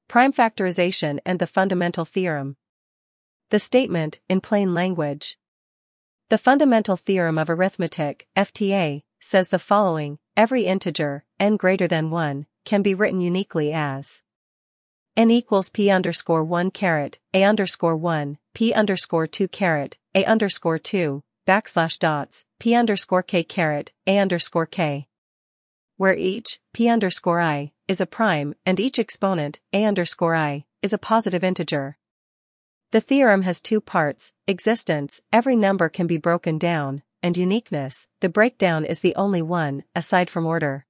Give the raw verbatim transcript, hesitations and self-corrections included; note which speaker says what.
Speaker 1: Prime factorization and the fundamental theorem. The statement, in plain language. The fundamental theorem of arithmetic, F T A, says the following: every integer, n greater than one, can be written uniquely as n equals p underscore one caret, a underscore one, p underscore two caret, a underscore two, backslash dots, p underscore k caret, a underscore k. Where each, p underscore I, is a prime, and each exponent, a underscore I, is a positive integer. The theorem has two parts: existence, every number can be broken down, and uniqueness, the breakdown is the only one, aside from order.